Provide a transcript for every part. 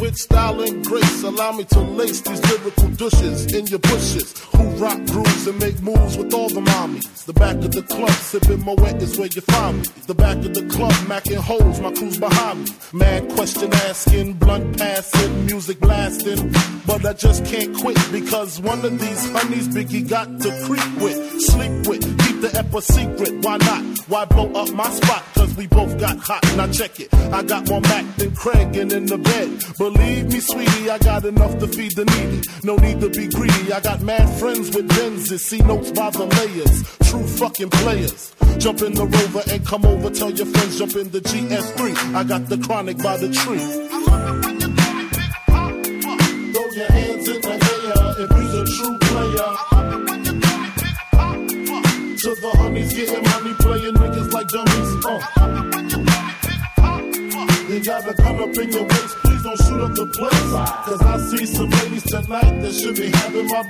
with style and grace. Allow me to lace these lyrical douches in your bushes. Who rock grooves and make moves with all the mommies. The back of the club, sipping Moet is where you find me. The back of the club, macking holes, my crew's behind me. Man question asking, blunt passing, music blasting. But I just can't quit because one of these honeys Biggie got to creep with, sleep with, keep the ep a secret. Why not? Why blow up my spot? Cause we both got hot. Now check it. I got more Mac than Craig and in the bed. Believe me, sweetie, I got enough to feed the needy. No need to be greedy. I got mad friends with Benzes. See notes by the layers. True fucking players. Jump in the Rover and come over. Tell your friends jump in the GS3. I got the Chronic by the tree. I love it when you call me Big Papa. Throw your hands in the air if you's a true player. I love it when you call me Big Papa. To the honeys getting money, playing niggas like dummies. I love it when you call me Big Papa. You got a gun up in your waist, please don't shoot up the place. Cause I see some ladies tonight that should be having my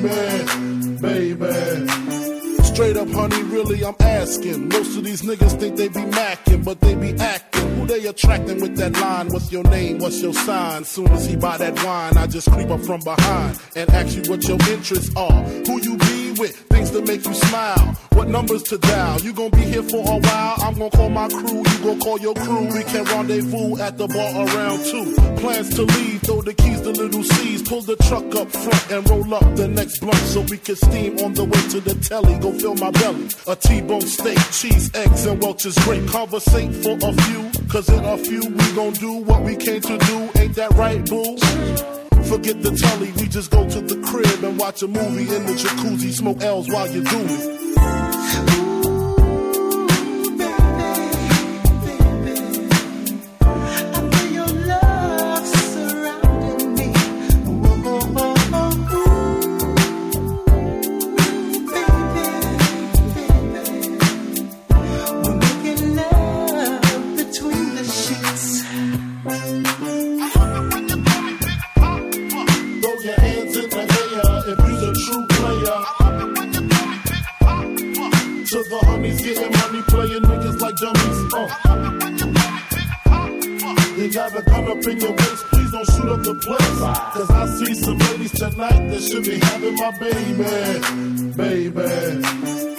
baby. Straight up, honey, really, I'm asking. Most of these niggas think they be macking, but they be acting. Who they attracting with that line? What's your name? What's your sign? Soon as he buy that wine, I just creep up from behind and ask you what your interests are. Who you be with? Things to make you smile. What numbers to dial? You gon' be here for a while. I'm gon' call my crew. You gon' call your crew. We can rendezvous at the bar around 2. Plans to leave. Throw the keys to Little C's. Pull the truck up front and roll up the next blunt so we can steam on the way to the telly. Go fill my belly. A T-bone steak, cheese, eggs, and Welch's grape. Conversate for a few. Cause in a few we gon' do what we came to do. Ain't that right, boo? Forget the telly, we just go to the crib and watch a movie in the jacuzzi, smoke L's while you do it. You got a gun up in your waist, please don't shoot up the place. Cause I see some ladies tonight that should be having my baby.